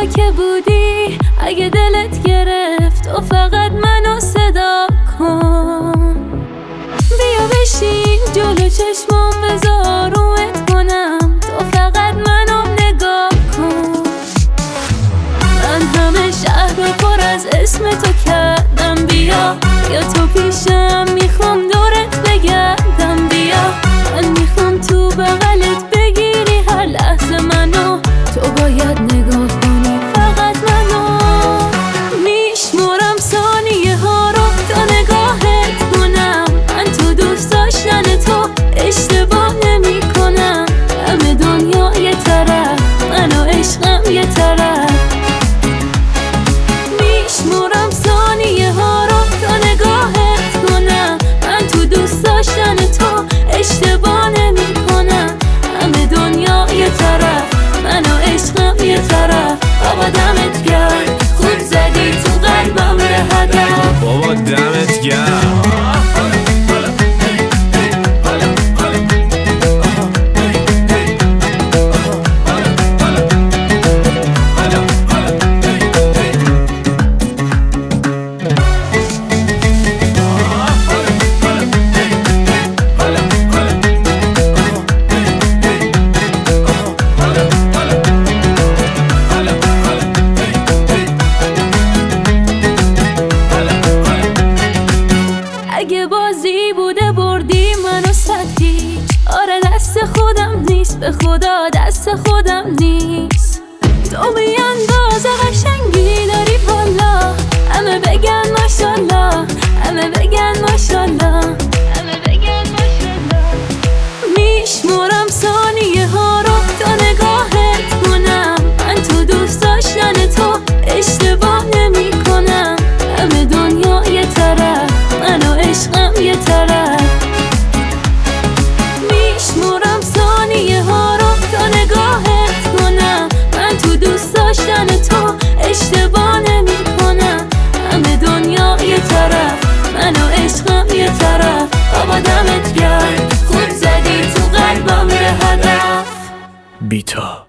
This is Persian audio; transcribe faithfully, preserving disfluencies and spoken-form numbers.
اینجا که بودی اگه دلت گرفت و فقط منو صدا کن. بیا بشین جلو چشمام بذار آرومت کنم، تو فقط منو نگاه کن. من همه شهر رو پر از اسم تو کردم، بیا بیا تو پیشم میخوام دورت بگردم. بیا من میخوام تو بغلت بگیری هر لحظه منو، تو باید نگاه کنی فقط منو. میشمرم ثانیه ها رو تا نگاهت کنم، من تو دوست داشتن تو اشتباه نمی کنم. همه دنیا یه طرف، من و عشقم یه طرف. میشمرم ثانیه ها رو تا نگاهت کنم، من تو دوست داشتن تو اشتباه نمی کنم. همه دنیا یه طرف، من و عشقم یه طرف. بابا دمت گرم، خوب زدی تو قلبم به هدف. بابا دمت گرم. اگه بازی بوده بردی منو سطحی، آره دست خودم نیست، به خدا دست خودم نیست. تو بی اندازه قشنگی داری والا، همه بگن ماشالله، همه بگن ماشالله، همه بگن ماشالله. میشمرم ثانیه ها رو تا نگاهت کنم، من تو دوست داشتن تو اشتباه نمی کنم. همه دنیا یه طرف، من و عشقم یه طرف. میشمرم ثانیه ها رو تا نگاهت کنم، من تو دوست داشتن تو اشتباه نمی کنم. همه دنیا یه طرف، من و عشقم یه طرف. بابا دمت گرم، خوب زدی تو قلبم به هدف. بیتا